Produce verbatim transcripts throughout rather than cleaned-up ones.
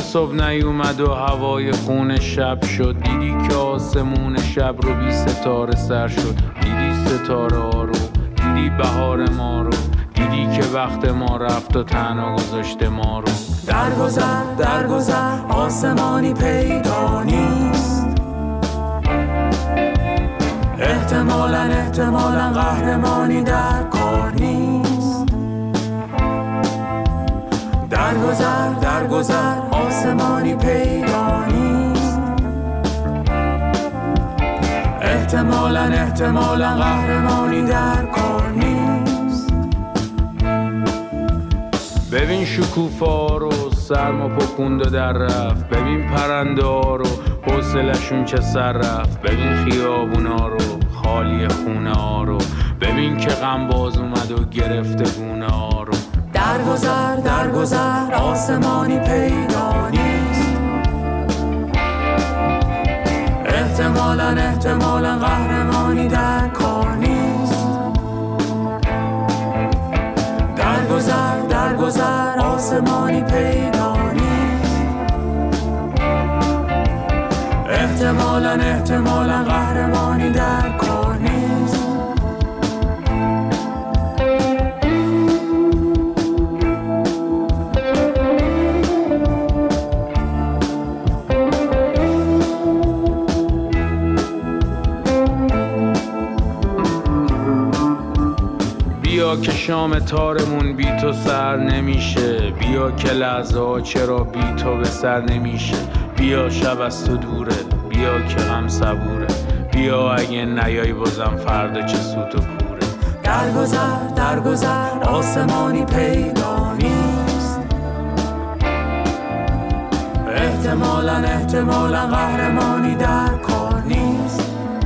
صبح نیومد و هوای خون شب شد، دیدی که آسمون شب رو بی ستاره سر شد، دیدی ستاره ها رو، دیدی بهار ما رو، دیدی که وقت ما رفت و تنها گذاشته ما رو. درگذر درگذر آسمانی پیدا نیست، احتمالاً احتمالاً قهرمانی در کار نیست. درگذر درگذر آسمانی پیدا نیست، احتمالاً احتمالاً قهرمانی در کار نیست. ببین شکوفا رو سرما پکوند و در رفت، ببین پرنده ها رو حوصلشون چه سر رفت، ببین خیابونا رو خالی خونه ها رو، ببین که غم باز اومد و گرفته گونه ها رو. درگذر درگذر آسمانی پیدا نیست، احتمالاً احتمالاً قهرمانی در کار نیست. درگذر درگذر آسمانی پیدا نیست، احتمالاً احتمالاً قهرمانی در کار نیست. بیا که شام تارمون بی تو سر نمیشه، بیا که لحظه ها چرا بی تو به سر نمیشه، بیا شب از تو دوره، بیا که غم صبوره، بیا اگه نیای بازم فردا چه سوت و کوره. درگذر درگذر آسمانی پیدا نیست، احتمالاً احتمالاً قهرمانی در کار نیست.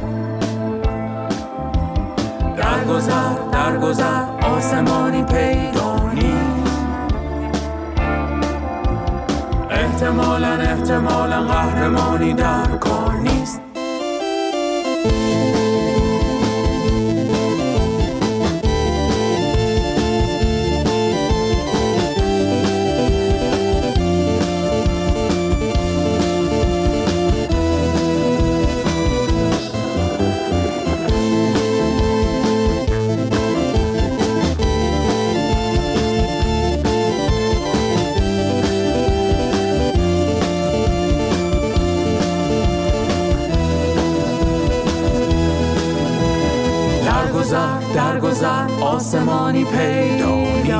درگذر درگذر آسمانی پیدا نیست، احتمالاً احتمالاً قهرمانی در کار نیست. درگذر آسمانی پیدا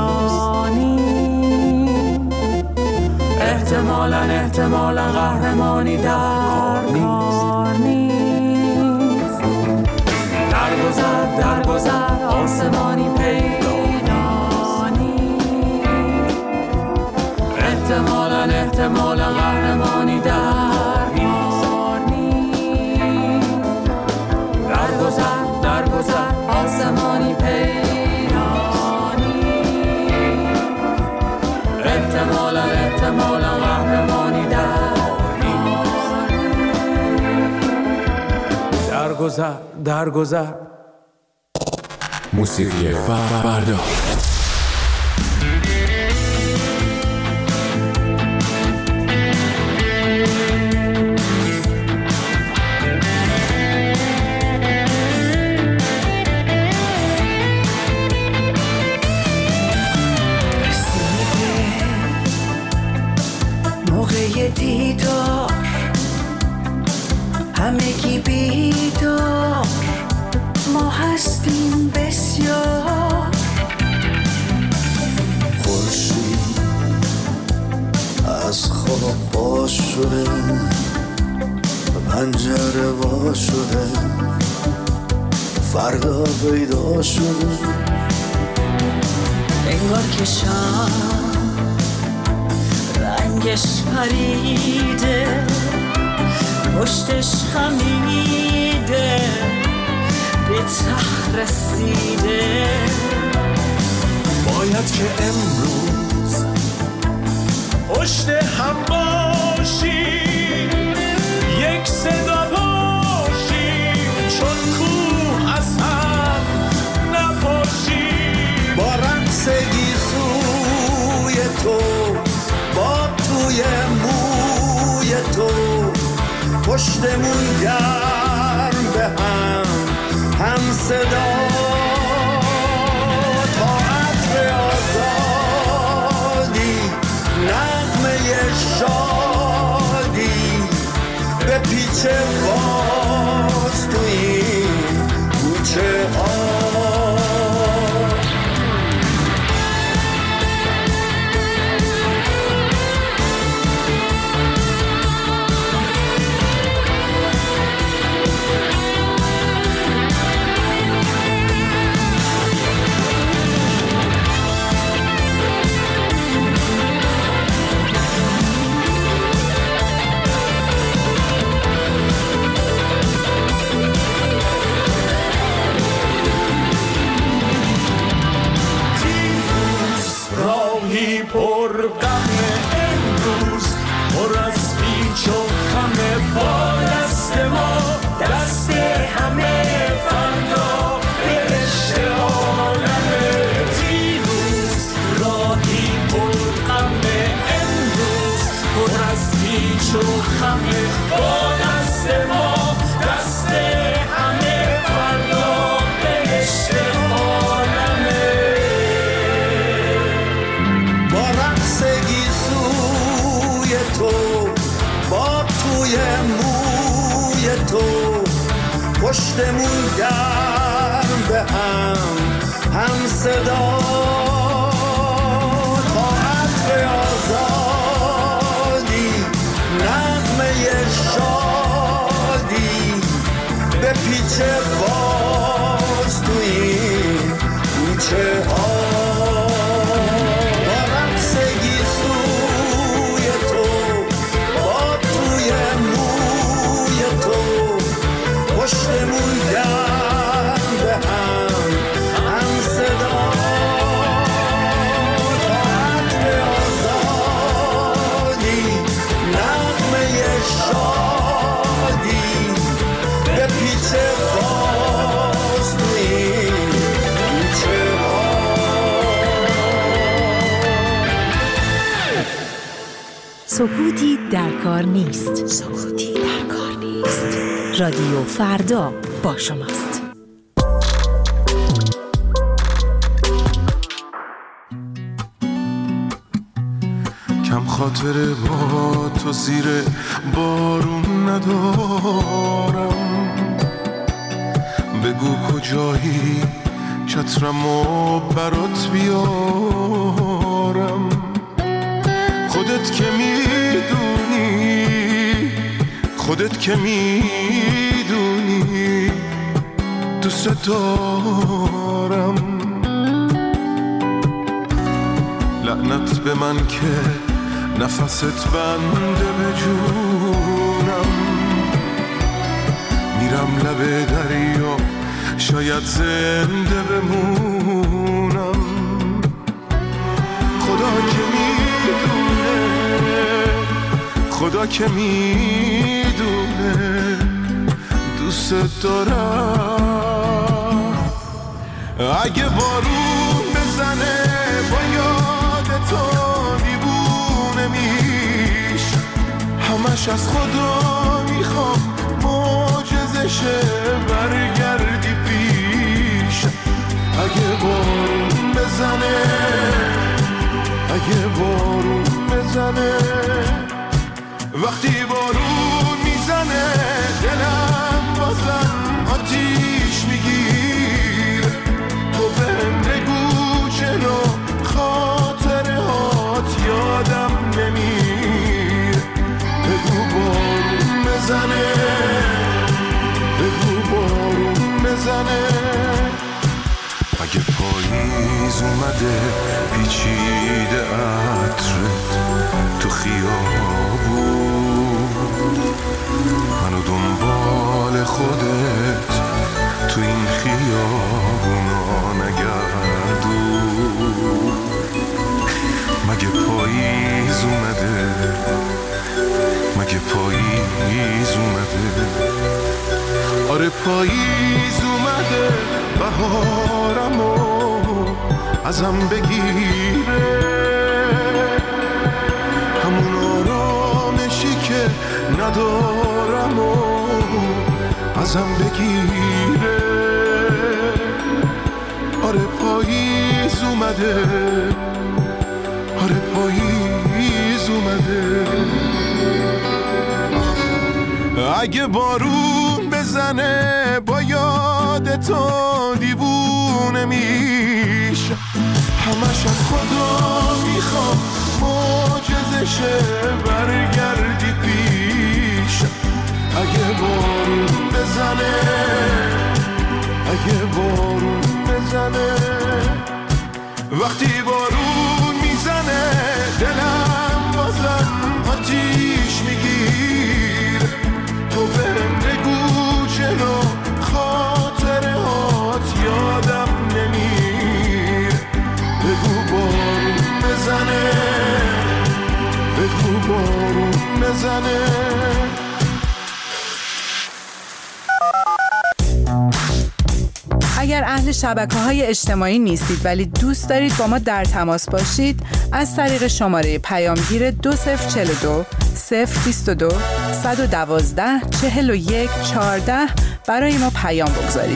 نیست، احتمالاً احتمالاً قهرمانی در کار نیست. درگذر درگذر آسمانی پیدا نیست، احتمالاً احتمالاً قهرمانی در کار نیست. درگذر درگذر آسمانی پیدا نیست، احتمالاً احتمالاً قهرمانی در نیست. درگذر درگذر موسیقی فردا. دیدار همگی بیدار، ما هستیم بسیار. خورشید از خواب باز شده، پنجره وا شده، فردا پیدا شده. انگار که شام رنگش پریده، پشتش خمیده، به ته رسیده. باید که امروز پشت هم باشیم، یک صدا باشیم، چون کوه از هم نباشیم. با رقص گیسوی تو، با توی مو صدا تا عطر آزادی، نغمه شادی به پیچ باز تو این کوچه ها. پر غم امروز، پر از پیچ و خم با دست ما، دست همه فردا بهشت عالم دیروز. راهی پر غم امروز، پر از پیچ و خم با دست ما، دست همه فردا بهشت عالم. با توی موی تو پشتمون گرم به هم هم صدا تا عطر آزادی، نغمه شادی به پیچ باز تو این کوچه ها. پشتمون گرم به هم هم صدا تا عطر آزادی، نغمه شادی به پیچ باز تو این کوچه ها. سکوتی در کار نیست. سکوتی در کار نیست. رادیو فردا با شماست. کم خاطره با تو زیر بارون ندارم، بگو کجایی چترمو برات بیارم. خودت که میدونی، خودت که میدونی دوست دارم. لعنت به من که نفست بنده به جونم، میرم لب دریا شاید زنده بمونم. خدا که میدونه، خدا که میدونه دوست دارم. اگه بارون بزنه با یاد تو دیوونه میش، همش از خدا میخوام معجزشه برگردی پیش. اگه بارون بزنه، اگه بارون بزنه، وقتی بارون میزنه دلم بازم آتیش میگیر. تو بهم بگو چرا خاطره هات یادم نمیر. بگو بارون بزنه، بگو بارون بزنه. اگه پاییز اومده پیچیده عطرت تو خیابون، منو دنبال خودت تو این خیابونا نگردون. مگه پاییز اومده، مگه پاییز اومده؟ آره پاییز اومده، بهارمو ازم بگیره. همون آرامشی که ندارم و ازم بگیره. پاییز اومده، آره پاییز اومده. اگه بارون بزنه با یاد تو دیوونه میشه، همش از خدا میخوام معجزشه برگردی پیش. اگه بارون بزنه، اگه بارون بزنه، وقتی بارون میزنه دلم بازم آتیش میگیر. تو بهم بگو چرا خاطره هات یادم نمیر. بگو بارون بزنه، بگو بارون بزنه. اگر اهل شبکه‌های اجتماعی نیستید ولی دوست دارید با ما در تماس باشید، از طریق شماره پیامگیر دو صفر چهل و دو صفر بیست و دو صد و دوازده چهل و یک چهارده برای ما پیام بگذارید.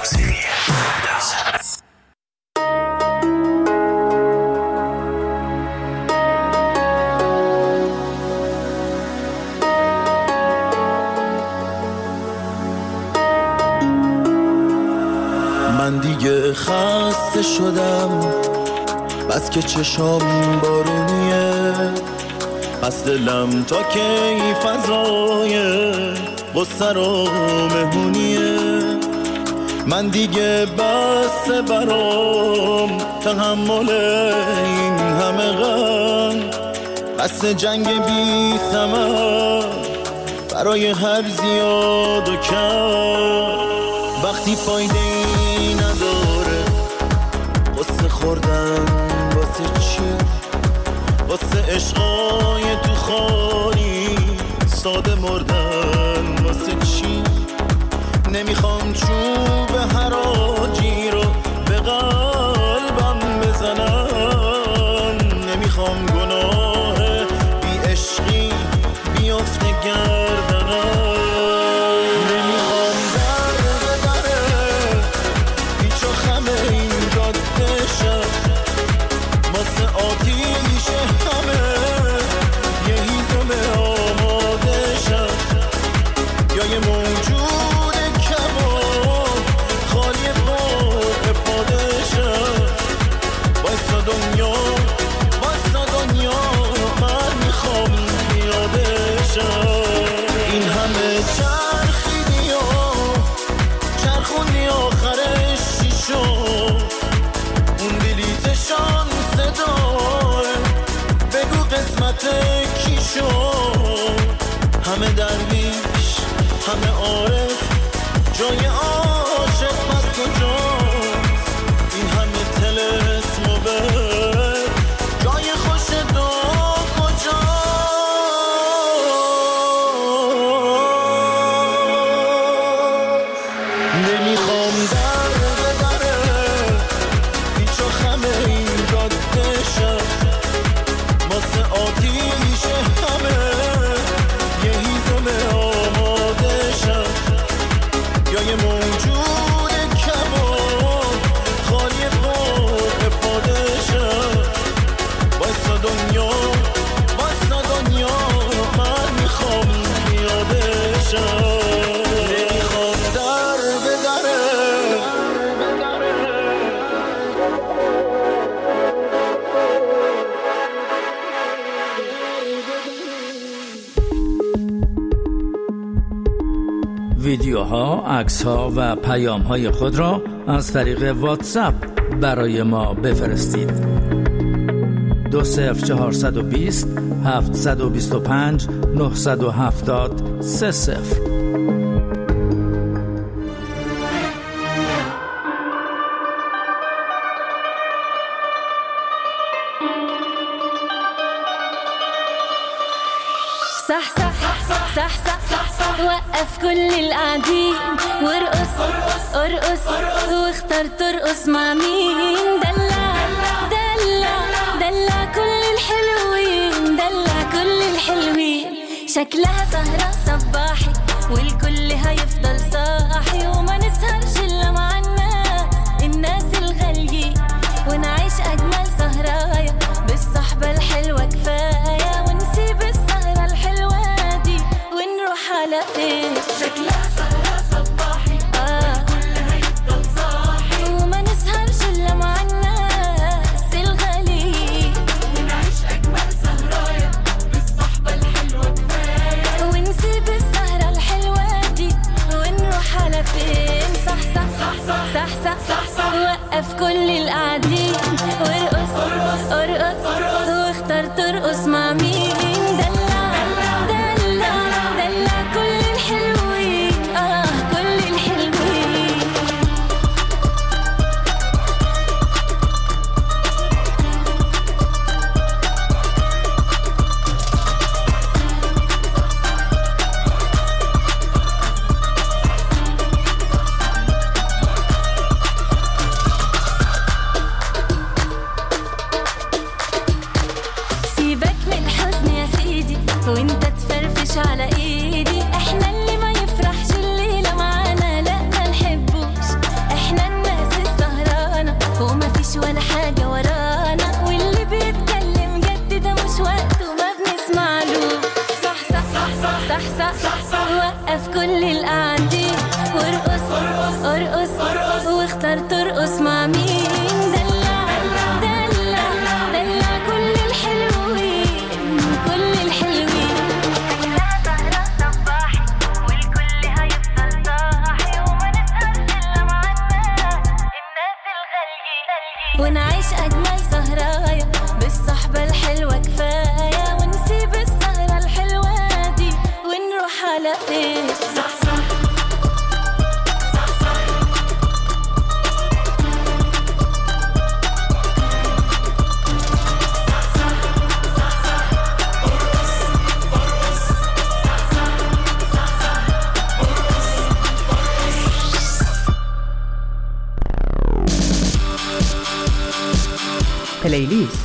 من دیگه خسته شدم، بس که چشام بارونیه، پس دلم تا کی فضای غصه رو مهمونیه. من دیگه بس برام تحمل این همه غم، بس جنگ بی ثمر برای هر زیاد و کم. وقتی فایده ای نداره قصه خوردن واسه چی؟ واسه عشقای تو خالی ساده مردن واسه چی؟ نمیخوام چوب حراجی رو به قلبم بزنم، نمیخوام گناه بی عشقی بیافته گردنم. این همه چرخیدی و چرخوندی آخرش چی شد؟ اون بلیتشان صدای بگو قسمت کی شد؟ همه درویش همه عارف جای عاشق پس کجاست؟ این همه طلسم و بر جای خوش دو کجاست؟ نمیخوام در بدره هیچ و خمه این جاده شد، واسه آتیش همه یه هیزم آماده شد، یا یه موجود کمان خالی پر افاده شد. واسه دنیا واسه دنیا من میخوام پیاده شد. ویدیوها، عکس‌ها و پیام‌های خود را از طریق واتساپ برای ما بفرستید. دو صفر چهارصد و بیست هفتصد و بیست و پنج نهصد و هفتاد سه صفر. صح صح صح صح صح وقف كل القاعدين وارقص ارقص واختار ترقص مع مين. دلع دلع دلع كل الحلوين، دلع كل الحلوين. شكلها سهرة صباحي والكل هيفضل صاحي، وما نسهرش إلا مع الناس الناس الغاليين. ترقص مع مين؟ دلع دلع دلع كل الحلوين، آه كل الحلوين. وانت تفرفش على ايدي، احنا اللي ما يفرحش الليلة معانا لا ما نحبوش، احنا الناس السهرانة وما فيش ولا حاجة ورانا، واللي بيتكلم جد ده مش وقته ما بنسمعلوش. صح صح صح صح صح صح صح وقف كل القاعدين وارقص ارقص ارقص واختار ترقص مع مين؟ دلع دلع دلع كل الحلوين كل الحلوين. ونعيش أجمل سهرايا بالصحبة الحلوة كفاية، ونسيب السهرة الحلوة دي ونروح على فين؟ صح صح صح صح. پلیلیست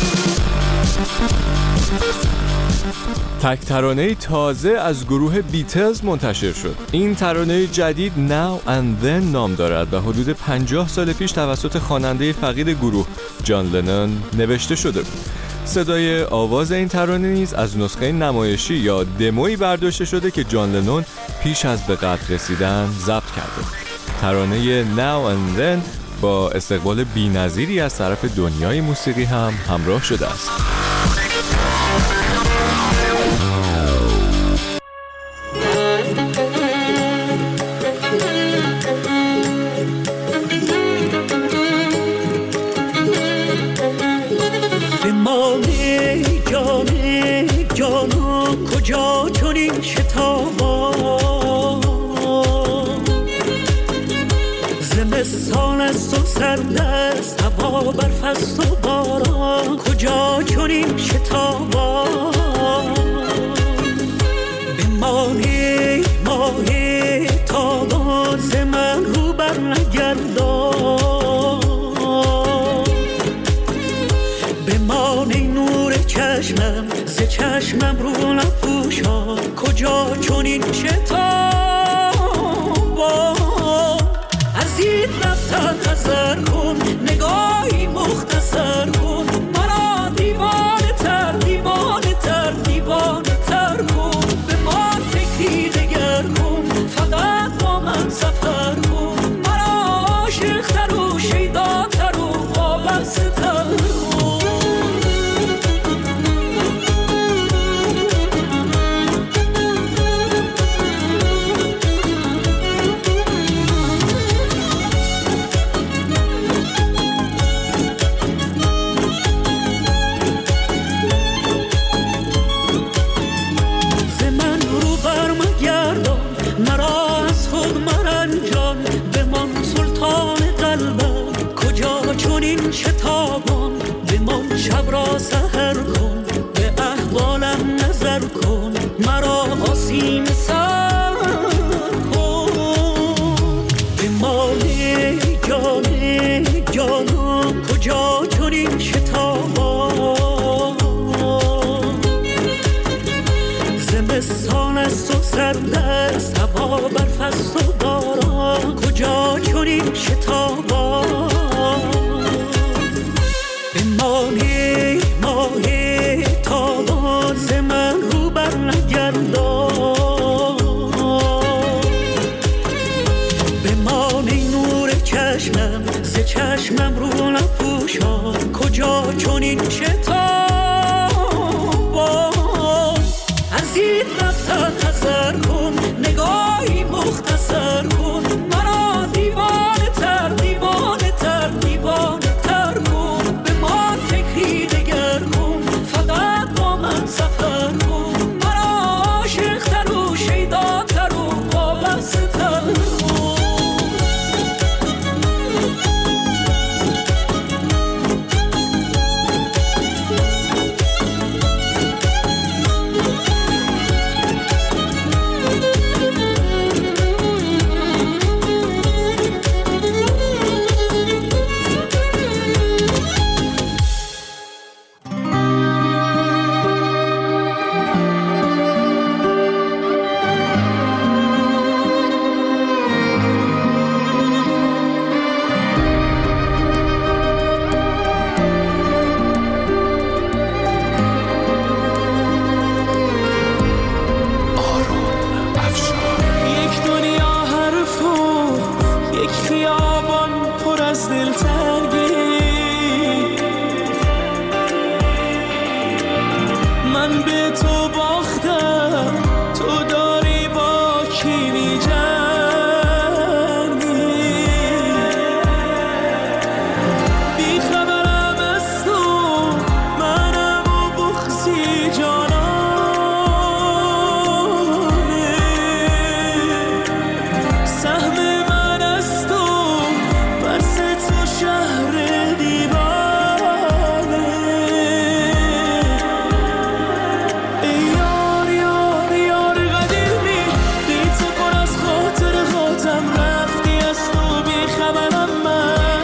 تک ترانه تازه از گروه بیتلز منتشر شد. این ترانه جدید Now and Then نام دارد و حدود پنجاه سال پیش توسط خواننده فقید گروه جان لنون نوشته شده بود. صدای آواز این ترانه نیز از نسخه نمایشی یا دمویی برداشته شده که جان لنون پیش از به قتل رسیدن ضبط کرده. ترانه Now and Then با استقبال بی‌نظیری از طرف دنیای موسیقی هم همراه شده است. بمانه جانه جانو کجا چنین شتابا، زمستان است و سرد است، هوا برف است و باران، کجا چنین شتابا. بمانه ماه تابان ز من رو بر نگردان، بمانه نور چشمم ز چشمم رو نپوشان، کجا چنین شتابا. از این رفتن حذر کن، نگاهی مختصر کن، مرا دیوانه تر دیوانه تر دیوانه تر کن. به من فکری دگر کن، فقط با من سفر کن، مرا عاشق تر و شیدا تر و وابسته تر کن. چنین شتابان بمان شب را سحر کن، به احوالم نظر کن، مرا آسین سر کن. بمانه جانه جانو کجا چنین شتابان، زمستان است و سرد است، هوا برف است و باران، کجا چنین شتابان. بمانه ماه تابان ز من رو بر نگردان، بمانه نور چشمم ز چشمم رو نپوشان، کجا چنین شتابان. از این رفتن حذر کن، نگاهی مختصر کن، مرا دیوانه تر دیوانه تر دیوانه تر کن. به من فکری دگر کن، فقط من به تو باختم، تو داری با کی میجنگی؟ بی خبرم از تو، منم و بغضی جانانه. سهم من از تو، بس تو شهر دیوانه. ای یار یار یار قدیمی، بی تو پر از خاطر خاطم، رفتی از تو بی خبرم من.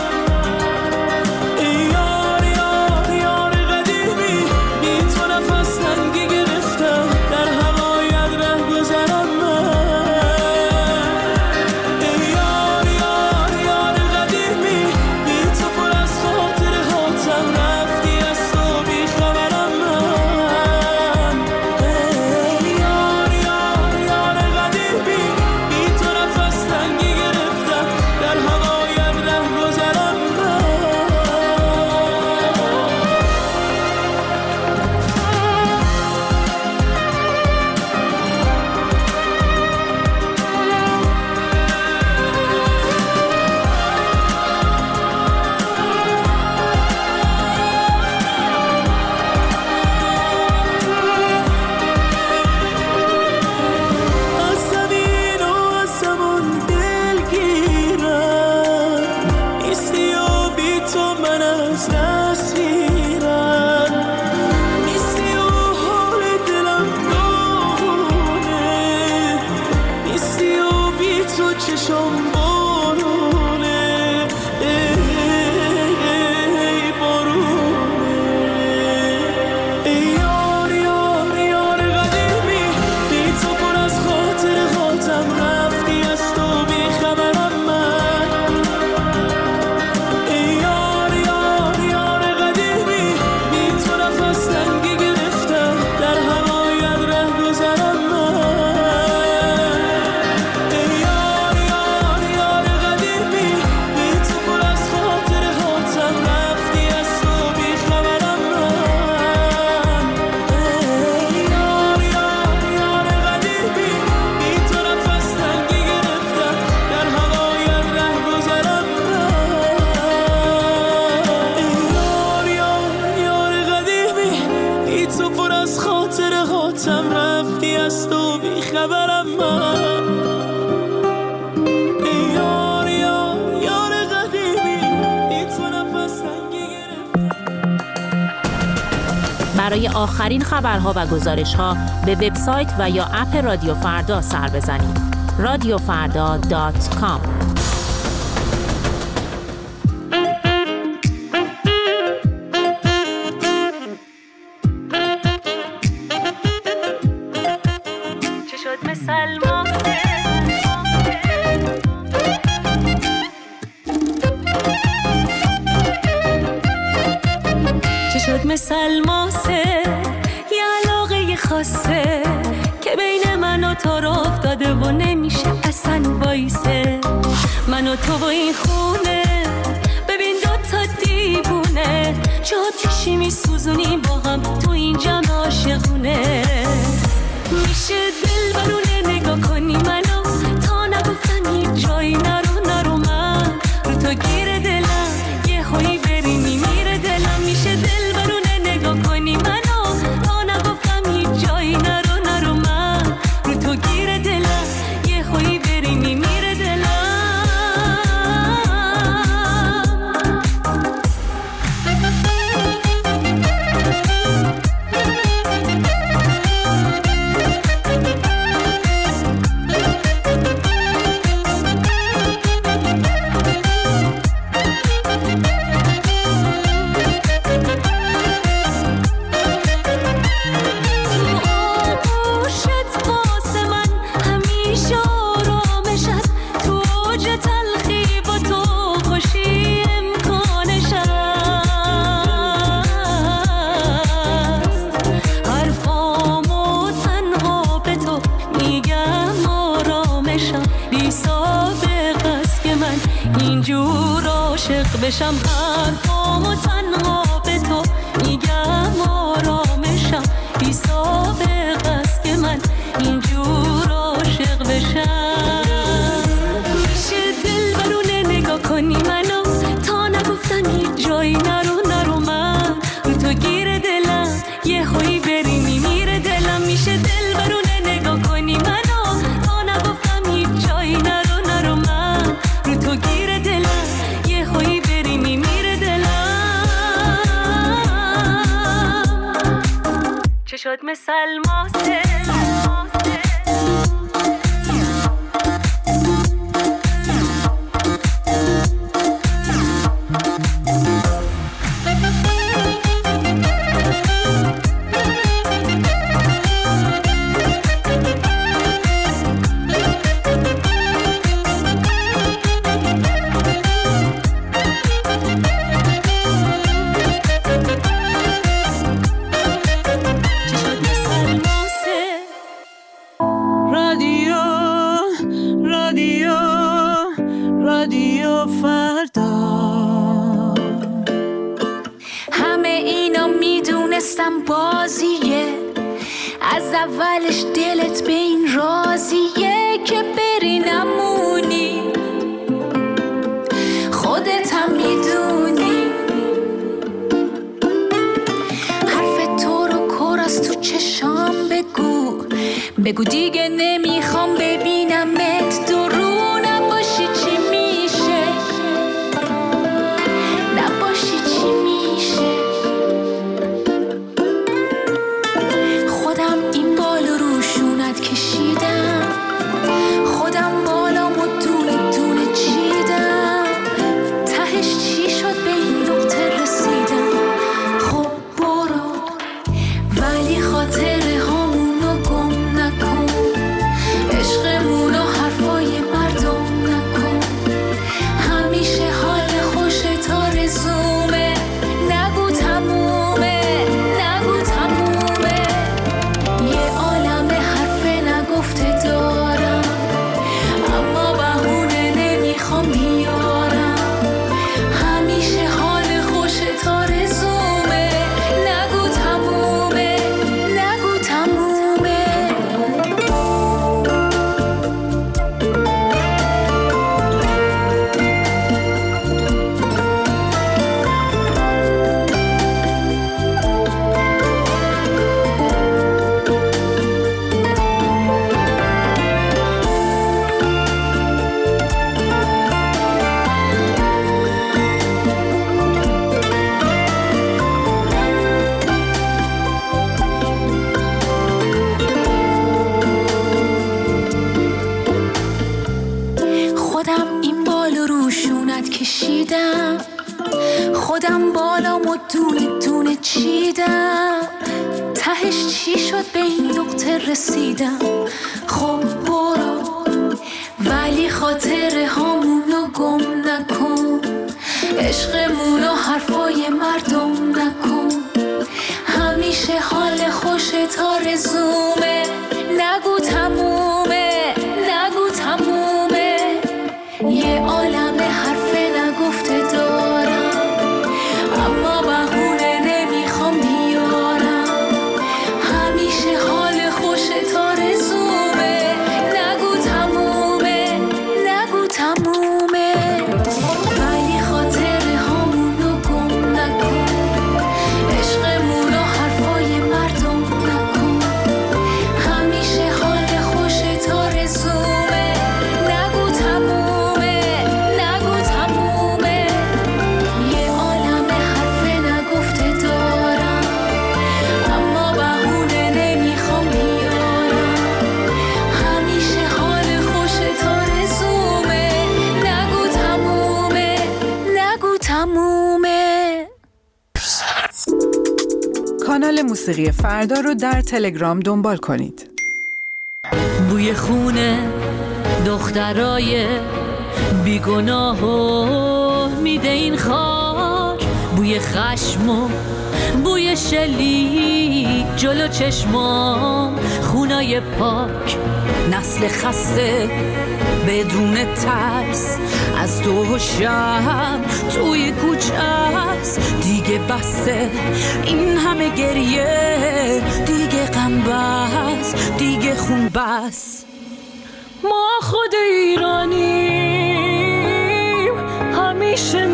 ای یار یار یار قدیمی، بی تو نفس تنگی گرفتم، در هوایت ره گذرم من. ای یار یار یار قدیمی، بی تو پر از خاطر خاطم، رفتی از تو بی خبرم من. ای یار یار یار قدیمی، بی تو نفس تنگی گرفتم، در هوایت ره گذرم من. از زمین و از زمان دلگیرم، نیستی و بی تو من از دست میرم. نیستی و حال دلم داغونه، نیستی و بی تو چشم بارونه. ای ای بارونه. ای یار یار یار قدیمی، بی تو پر از خاطر خاطم، رفتی از تو بی خبرم من. ای یار یار یار قدیمی، بی تو نفس تنگی گرفتم، در هوایت ره گذرم من. ای یار یار یار قدیمی، بی تو پر از خاطر خاطم، رفتی از تو بی خبرم من. ای یار یار یار قدیمی، بی تو نفس تنگی گرفتم، در هوایت ره گذرم من. ای یار یار یار قدیمی، بی تو پر از خاطر خاطم، رفتی از تو بی خبرم من. ای یار یار یار قدیمی، بی تو نفس تنگی گرفتم. برای آخرین خبرها و گزارش‌ها به وبسایت و یا اپ رادیو فردا سر بزنید. رادیو فردا دات کام. چه شد مثل ما، چه شد مثل ماسه، یه علاقه خاصه که بین من و تو رو افتاده و نمیشه اصلا وایسه. من و تو و این خونه، ببین دوتا دیوونه، چه آتیشی میسوزونیم با هم تو این جمع عاشقونه. میشه دل برونه نگاه کنی منو، تا نگفتم هیچ جایی نرو نرو، من رو تو گیر دلم، یه هایی بری میمیره دلم. میشه دل برونه نگاه کنی منو، تا نگفتم هیچ جایی نرو نرو، من رو تو گیر دلم، یه هایی بری میمیره دلم. بشم حرفامو تنها به تو میگم آرامشم، شد مثل ماسه بازیه از اولش دلت به این راضیه که بری نمونی خودت هم میدونی حرف تو رو کور از تو چشام بگو بگو دیگه نمیخوام ببینمت درو نباشی چی میشه نباشی چی میشه کشیدم خودم بالامو دونه دونه چیدم تهش چی شد به این نقطه رسیدم خب برو ولی خاطره هامونو گم نکن عشقمونو حرفای مردم نکن همیشه حال خوشت آرزومه نگو تمومه نگو تمومه یه عالم گفته دارم اما بهونه نمیخوام بیارم همیشه حال خوشت آرزومه نگو تمومه نگو تمومه کشیدم خودم بالامو دونه دونه چیدم تهش چی شد به این نقطه رسیدم خب برو ولی خاطره هامونو گم نکن عشقمونو حرفای مردم نکن همیشه حال خوشت آرزومه نگو تمومه نگو تمومه یه عالم حرف نگفته دارم اما بهونه نمیخوام بیارم همیشه حال خوشت آرزومه نگو تمومه نگو تمومه ولی خاطره هامونو گم نکن عشقمونو حرفای مردم نکن همیشه حال خوشت آرزومه نگو تمومه نگو تمومه یه عالم حرف نگفته دارم اما بهونه نمیخوام بیارم همیشه حال خوشت آرزومه نگو تمومه نگو تمومه کانال موسیقی فردا رو در تلگرام دنبال کنید. بوی خونه دخترای بیگناهو میده این خاک بوی خشم و بوی شلیک جلو چشمام خونای پاک نسل خسته بدون ترس از دو شب توی کوچه است دیگه بسته این همه گریه دیگه غم بس دیگه خون بس ما خود ایرانیم همیشه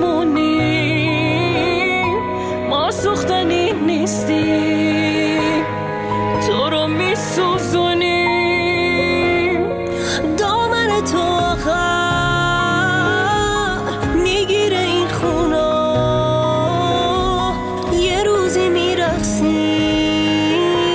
میمونیم ما سوختنی نیستیم تو رو میسوزونیم دامن تو آخر میگیره این خونا یه روزی میرقصیم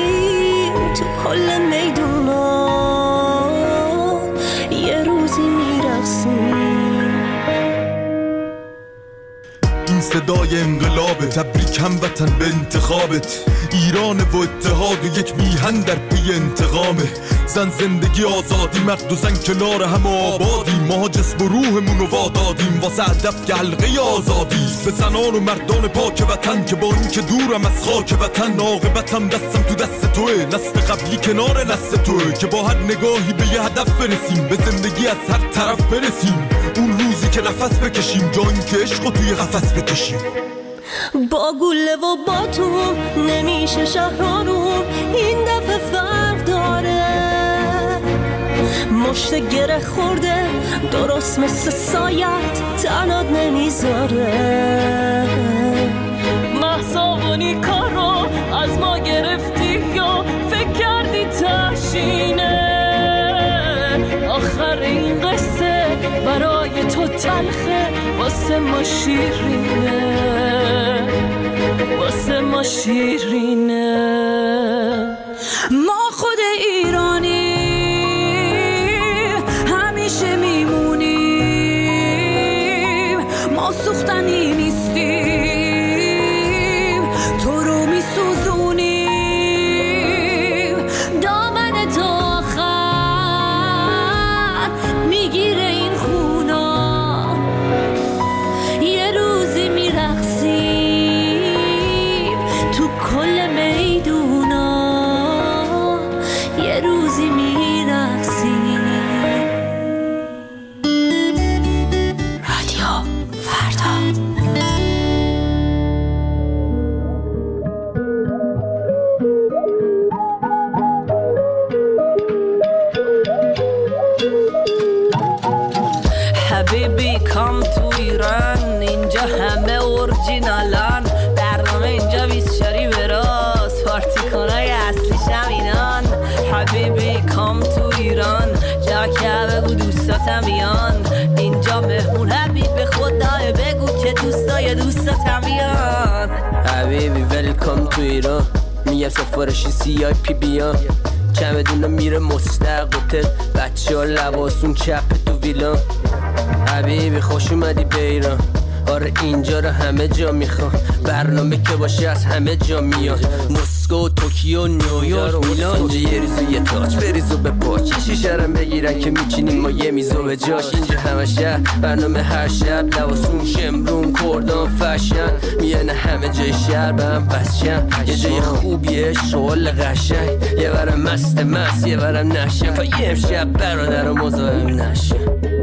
انقلابه. تبریک هموطن به انتخابت، ایران و اتحاد و یک میهن در پی انتقامه. زن زندگی آزادی، مرد و زن کنار هم آبادی. ما جسم و روحمون رو وادادیم واسه هدف که حلقه آزادی. به زنان و مردان پاک وطن که با این که دورم از خاک وطن، عاقبتم دستم تو دست توه. نسل قبلی کنار نسل توه که با هر نگاهی به یه هدف برسیم، به زندگی از هر طرف برسیم. اون روزی که نفس بکشیم، جایی که عشق رو توی قفس بکشیم. با گله و با تو نمیشه شهرانون، این دفعه فرق داره. مشت گره خورده درست مثل سایت تنات نمیذاره. محصابانی کارو از ما گرفتی یا فکر کردی تشینه؟ آخر این قصه برای تو تلخه، واسه ما شیرینه، واسه ما شیرینه. ما خود ایرانی همیشه میمونیم، ما سوختنی نیستیم، تو رو میسوزونیم. دامن تو آخر میگیره این خونا، یه روزی میرقصیم تو کل میدونا، یه روزی میرقصیم. رادیو فردا. حبیبی کام تو ایران، اینجا همه اورجینالان. برنامه اینجا بیست شاری به راست، پارتی کنای اصلیش هم اینان. حبیبی کام تو ایران، جا که بگو دوستاتم بیان. اینجا مهمون حبیب خدای، بگو که دوستای دوستاتم بیان. حبیبی ویلکام تو ایران، میگم سفارشی سی آی پی بیان. چمدونا میره مستقبل، بچه ها لباسون چپ تو ویلان. حبیبی خوش اومدی به ایران، آره اینجا رو همه جا میخوام. برنامه که باشه از همه جا میاد، مسکو، توکیو، نیویورک، میلان. اینجا یه ریزو یه تاج بریزو به پاک، شیشه رم بگیرن که میچینیم ما یه میزو به جاش. اینجا همه شهر برنامه هر شب، لباسون شمرون کردان فشن. میانه همه جای شهر به هم بسشن، یه جای خوبیه شغل قشنگ. یه برم مست مست یه برم نشن، تا یه امشب برادر و مزاحم نشن.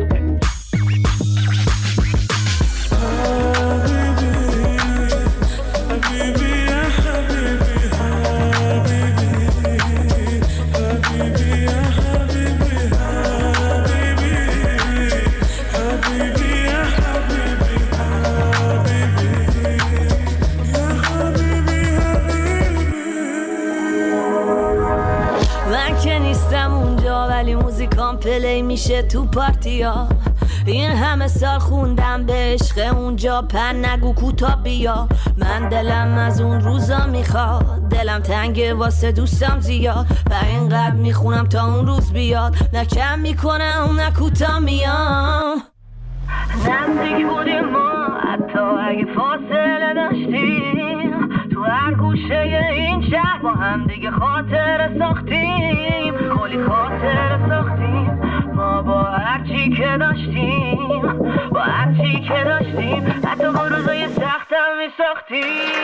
موزیکام پلی میشه تو پارتیا. این همه سال خوندم به عشق اونجا، پن نگو کوتا بیا. من دلم از اون روزا میخواد، دلم تنگه واسه دوستم زیاد. و اینقدر میخونم تا اون روز بیاد، نه کم میکنم نه کوتا میام. نزدیک بودیم ما حتی اگه فاصله داشتیم، تو هر گوشه این شهر با هم دیگه خاطر ساختیم. کلی خاطر ساختیم ما با هرچی که داشتیم، با هرچی که داشتیم، حتی با روزای سختم میساختیم.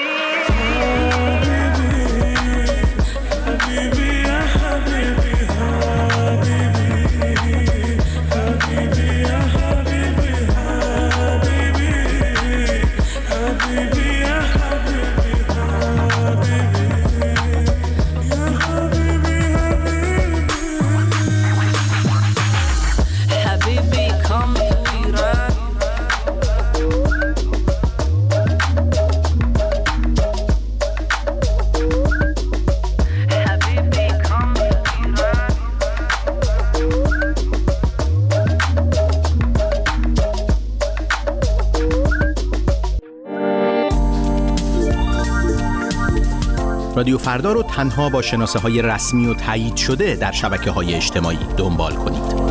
حبیبی یا حبیبی حبیبی یا حبیبی حبیبی یا حبیبی حبیبی کام تو ایران. رادیو فردا رو تنها با شناسه های رسمی و تایید شده در شبکه های اجتماعی دنبال کنید.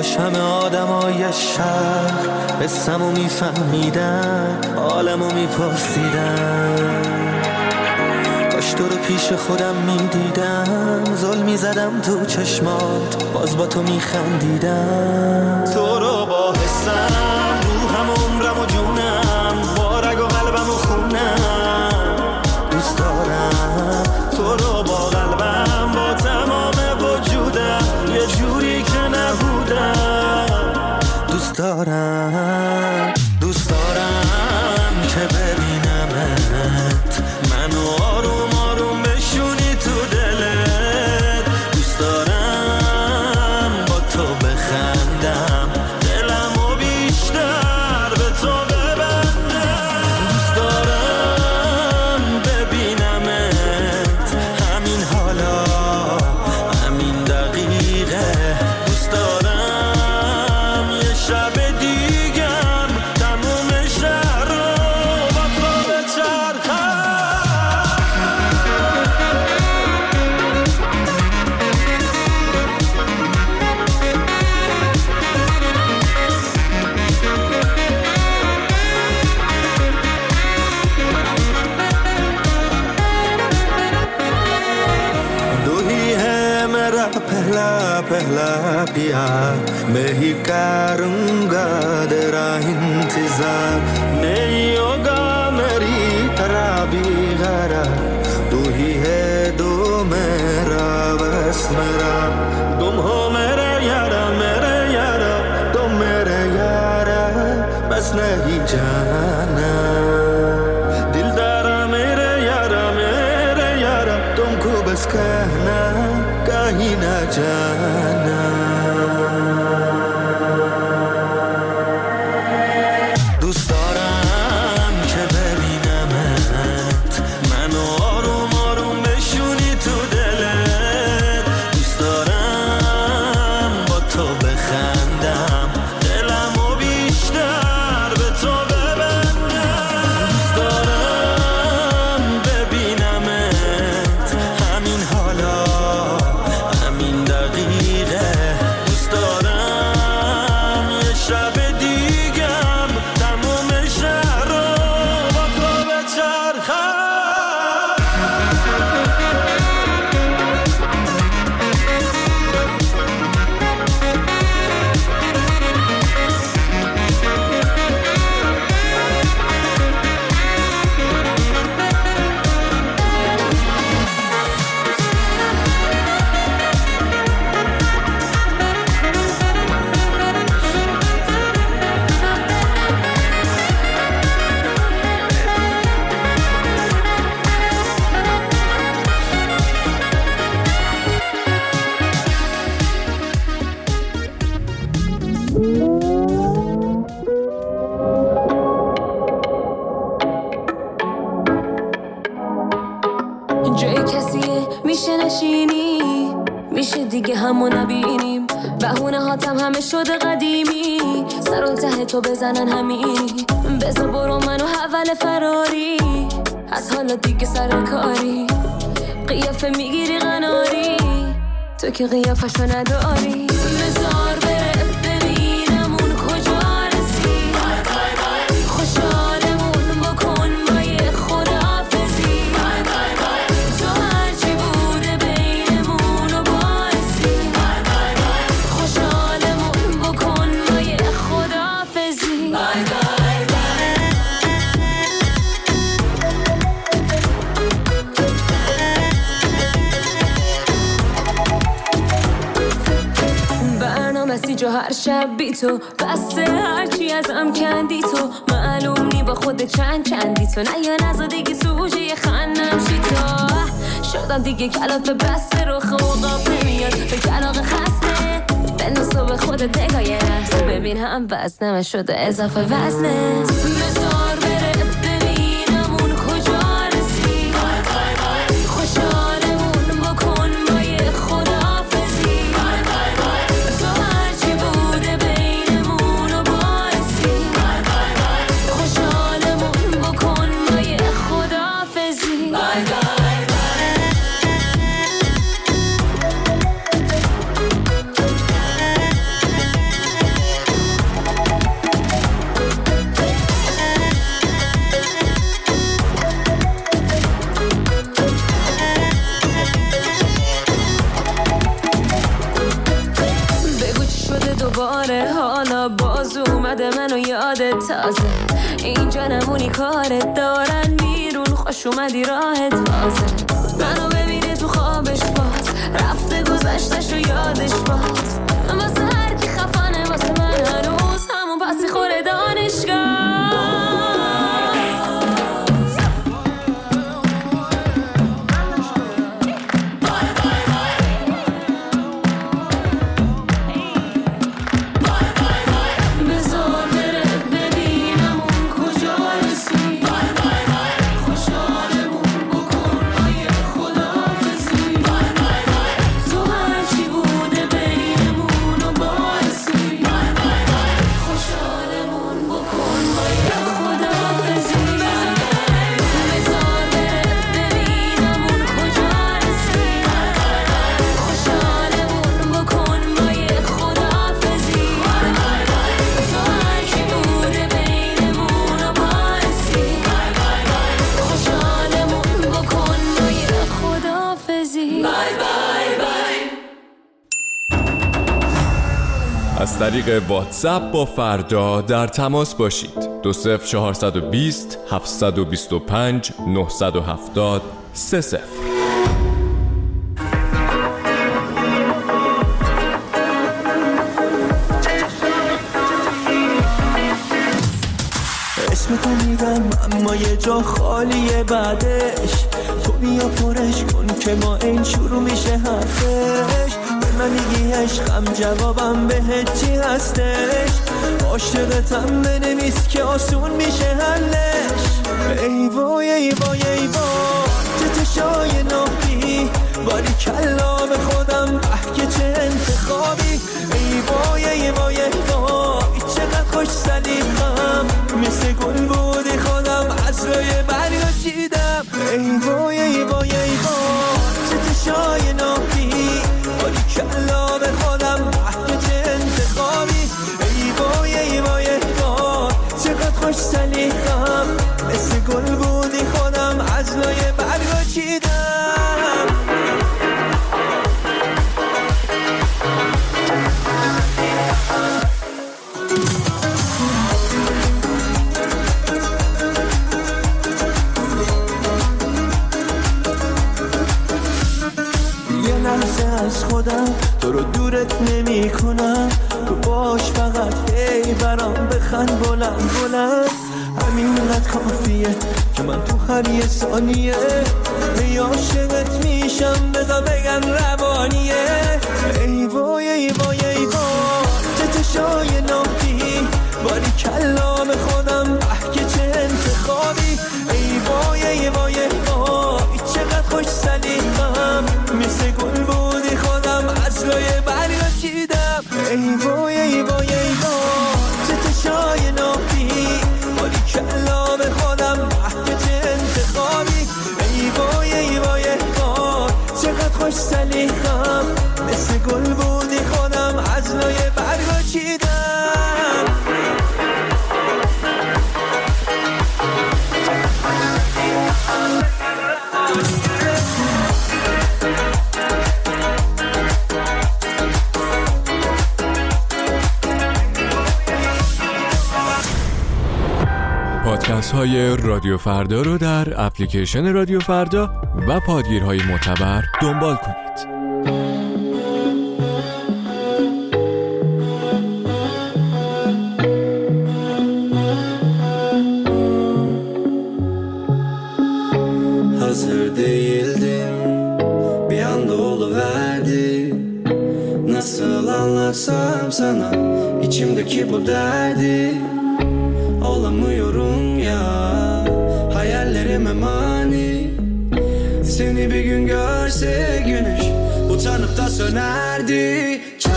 کاش همه آدمای شهر قصه‌مو میفهمیدن، حالمو میپرسیدن، کاش تو رو پیش خودم میدیدم، زل میزدم تو چشمات باز با تو میخندیدم. تو رو با حسم روحم و عمرم و جونم، با رگ و قلبم و خونم دوست دارم. تو رو با قلبم با تمام وجودم، یه جوری که نبودم دوست دارم. دوست دارم که ببینمت، منو آروم آروم بشونی تو دلت. دوست دارم با تو بخندم، دلمو بیشتر به تو ببندم. دوست دارم ببینمت همین حالا، همین دقیقه. دوست دارم یه شب دیگم تموم شهر رو با تو بچرخم. दो ही है मेरा पहला पहला प्यार, मैं ही करूँगा तेरा इंतजार। नहीं होगा मेरी तरह भी गरा, तू ही है दो मेरा बस मेरा। तुम हो मेरे यारा मेरे यारा, तुम मेरे यारा बस नहीं जाना। दिलदारा मेरे यारा मेरे यारा, तुमको बस कहना कहीं ना जाना। دوست دارم که ببینمت، منو آروم آروم بشونی تو دلت. دوست دارم با تو بخندم، دلمو بیشتر به تو ببندم. دوست دارم ببینمت همین حالا، همین دقیقه. دوست دارم یه شب دیگم تموم شهر رو با تو بچرخم. جای کسیه میشه نشینی، میشه دیگه همو نبینیم. بهونه هاتم همه شده قدیمی، سر اون ته تو بزنن همینی. بذار برو منو حول فراری، از حالا دیگه سر کاری. قیافه میگیری قناری، تو که قیافشو نداری. بذار بره ببینم اون کجا رسی، خوشحالمون بکن با یه خداحافظی. تو هرچی بوده بینمون رو باعثی، خوشحالمون بکن با یه خداحافظی. برنامه‌سی جو هر شب بی تو، بسته هرچی ازم کندی تو. معلوم نی با خود چند چندی تو، نه یا نزا دیگه سوژه خندم شی تو. شدم دیگه کلاف بسته رو خوقاب نمیاد به کلاق خسته. بنداز تو به خودت نگاه یه لحظه، ببین هم وزنم شده اضافه وزنه. بذار بره ببینم اون کجا رسی، خوشحالمون بکن با یه خداحافظی. تو هرچی بوده بینمون رو باعثی، خوشحالمون بکن با یه خداحافظی. دوباره حالا باز اومده منو یادت تازه اینجا نمونی کارت دارن بیرون خوش اومدی راحت تازه منو ببینه تو خوابش باز رفته گذشتش و یادش باز واسه هر کی خفنه واسه من هنوز همون پسی خوره دانشگاه از طریق واتساپ با فردا در تماس باشید. دو صفر چهارصد و بیست هفتصد و بیست و پنج نهصد و هفتاد سه صفر. اسم تو میگم اما یه جا خالیه بعدش تو بیا پرش کن که ما این شروع میشه حرفش من میگی عشقم جوابم بهت چی هستش عاشقتم بنویس که آسون میشه حلش ای وای ای وای ای وای چه تشای ناهی باری کلا به خودم که چه انتخابی ای وای ای وای ای وای چقدر خوش سلیقم مثل گل بودی خودم از روی برگا چیدم ای وای ای وای ای وای چه تشای ناهی باری کلا به خودم که چه انتخابی ای وای ای وای ای وای چقدر خوش سلیقم مثل گل بودی خودم از روی برگا چیدم از خودم تو رو دورت نمی کنم تو باش فقط هی برام بخند بلند بلند همینقدر کافیه که من تو هر یه ثانیه ای عاشقت میشم بذار بگم روانیه ای وای ای وای ای وای چه چشای ناهی باری کلا به خودم که چه انتخابی ای وای ای وای ای وای چقدر خوش سلیقم مثل گل بودی خودم از روی برگا چیدم ای وای ای وای ای وای چه تشای ناهی باری کلا به خودم که چه انتخابی ای وای ای وای ای وای چقدر خوش سلیقم مثل گل بودی خودم از روی برگا چیدم پادکست های رادیو فردا رو در اپلیکیشن رادیو فردا و پادگیرهای معتبر دنبال کنید. Hazır değildim, bir anda oluverdi. Nasıl anlatsam sana içimdeki bu derdi. Olamıyorum ya, hayallerime mani. Seni bir gün görse güneş utanıp da sönerdi.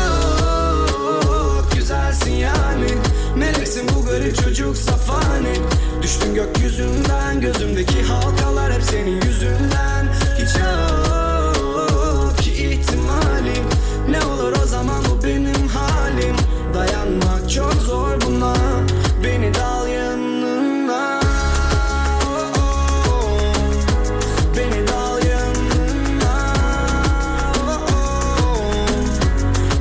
Çok güzelsin yani, meleksin bu garip çocuk safani. Düştün gökyüzünden, gözümdeki halkalar hep senin yüzünden. Hiç yok ki ihtimalim, ne olur o zaman bu benim halim. Dayanmak çok zor buna, beni de al yanına. Beni de al yanına.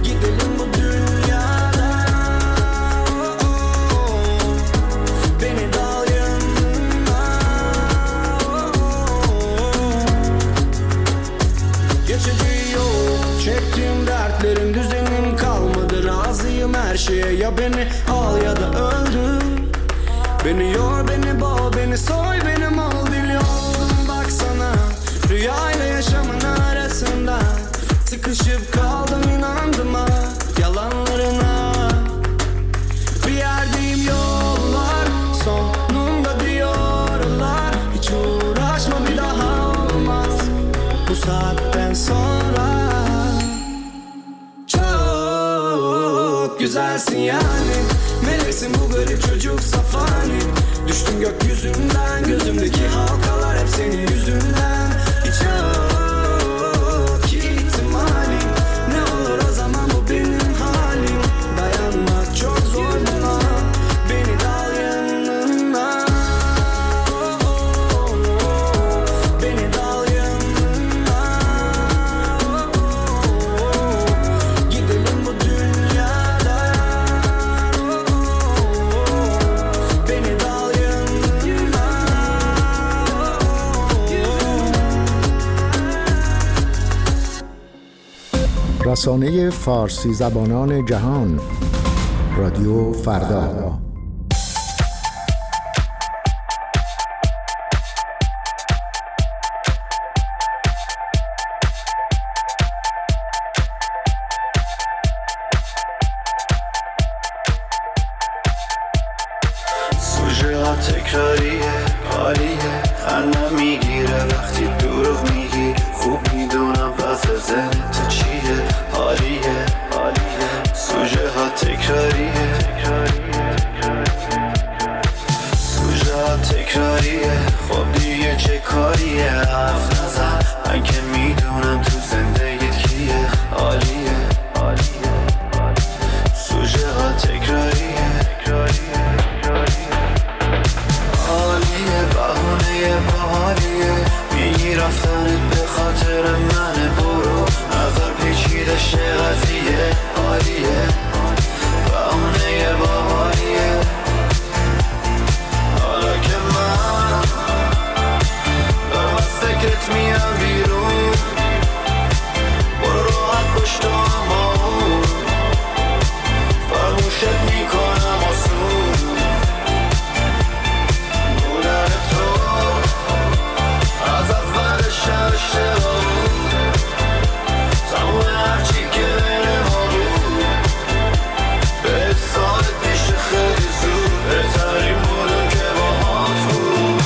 şeye ya beni al ya da öldür. Beni yor, beni boğ, beni soy, beni mal biliyorum. Baksana rüyayla yaşamın arasında sıkışıp kaldım, inandım ha yalanlarına. Bir yerdeyim, yollar sonunda diyorlar. Hiç uğraşma, bir daha olmaz bu saatten sonra. Çok güzelsin yani, meleksin bu garip çocuk safani. Düştün gökyüzünden, gözümdeki halkalar hep senin yüzünden. Hiç yok ki ihtimali, ne olur o zaman bu benim halim. Dayanmak çok zor buna, beni dal yanına. Beni dal yanına. Gidelim bu dünyadan. Beni dal yanına. رسانه فارسی زبانان جهان رادیو فردا. سوژه ها تکراریه، حالیه، خندم میگیره وقتی دروغ میگی. خوب میدونم پس ذهنت چیه، حالیه، حالیه. سوژه ها تکراریه، سوژه ها تکراریه. خب دیگه چه کاریه، حرف نزن، من که میدونم تو زندگیت کیه، حالیه، حالیه. سوژه ها تکراریه، حالیه، بهونه باحالیه. میگی رفتنت به خاطر منه، برو نظر پیچیده شه قضیه، حالیه، بهونه باحالیه. حالا که من دارم از فکرت میام بیرون، برو راحت پشت اما فراموشت میکنم آسون. بودن تو از اولش اشتباه بود، تموم هرچی که بین ما بود. به سالت پیش خیلی زود، بهترین بودم که باهات بود.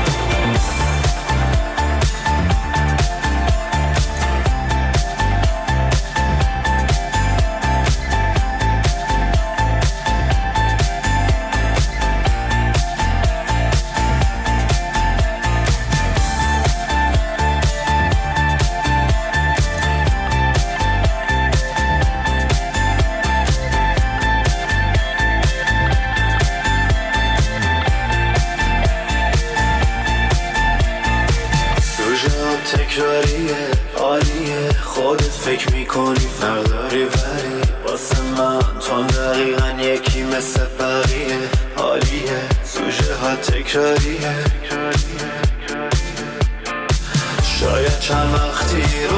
تکراریه، عالیه. خودت فکر میکنی فرق داری ولی واسه من تو دقیقا یکی مثل بقیه، عالیه. سوژه ها تکراریه، شاید چند وقتی